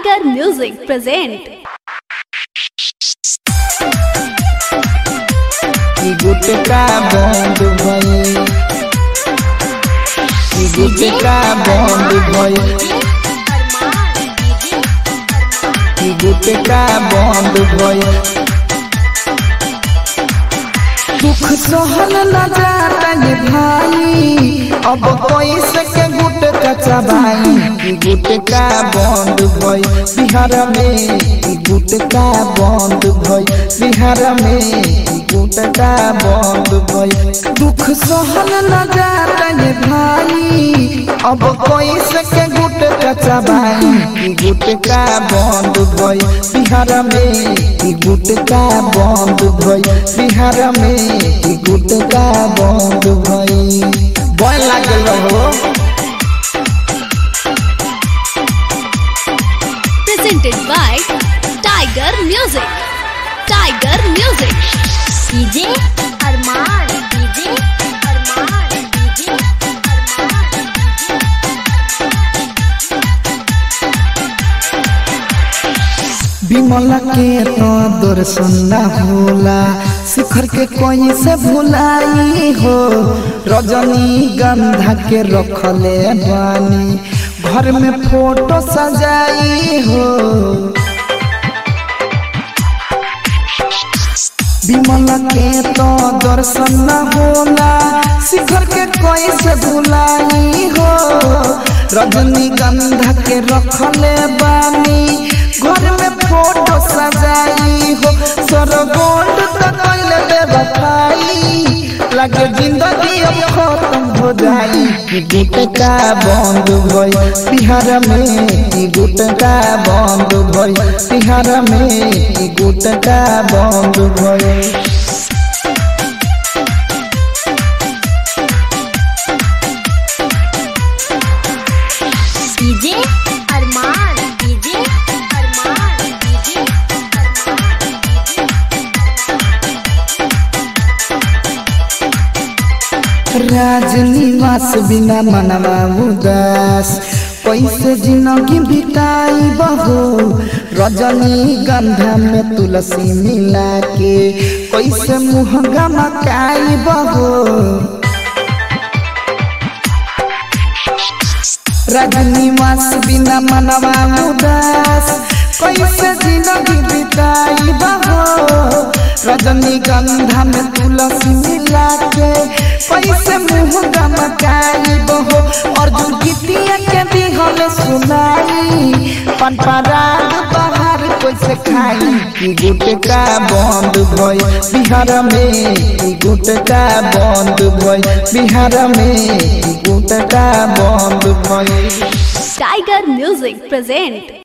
Tiger Music present. Gutka बंद भइल, गुटका बंद भइल, गुटका बंद भइल। दुख सहल न जाता ये भाई, अब कैसे के गुटका चबाई। गुटका बंद भइल बिहार में, गुटका बंद भइल बिहार में, गुटका बंद भइल। दुख सहल न जाता ये भाई, अब कैसे के गुटका चबाई। गुटका बंद भइल बिहार में, गुटका बंद भइल बिहार में, गुटका बंद भइल। बड़ लागल हो। Presented by Tiger Music. Tiger Music. DJ Arman, DJ Arman, DJ Vimla के तो दर्शन न होला, शिखर के कोई से भुलाई हो। रजनी गंधा के रखले बानी, घर में फोटो सजाई हो। विमला के तो दर्शन न होला, शिखर के कोई से भुलाई हो। रजनी गंधा के रखले बानी, घर में फोटो सजाई हो। सरगोंड तो कैले बेवफाई, लगे जिंदगी अब खत्म हो जाई। गुटका बंद भइल बिहार में, गुटका बंद भइल बिहार में, गुटका बंद भइल। DJ Arman, DJ Arman, DJ राजनिवास बिना मनवा उदास, कैसे जिंदगी बिताई बहो। रजनी गंधा में तुलसी मिला के, कैसे मुँह गमकाई बहो। राजनिवास बिना मनवा उदास, कैसे जिंदगी बिताई बहो। रजनी गंधा में तुलसी मिला के, कैसे मुँह गमकाई बहो। अर्जुन गीतिया के दिहल सुनाई, पनपराग बाहर कैसे खाई। गुटका बंद भइल बिहार में, गुटका बंद भइल बिहार में, गुटका बंद भइल। Tiger Music present.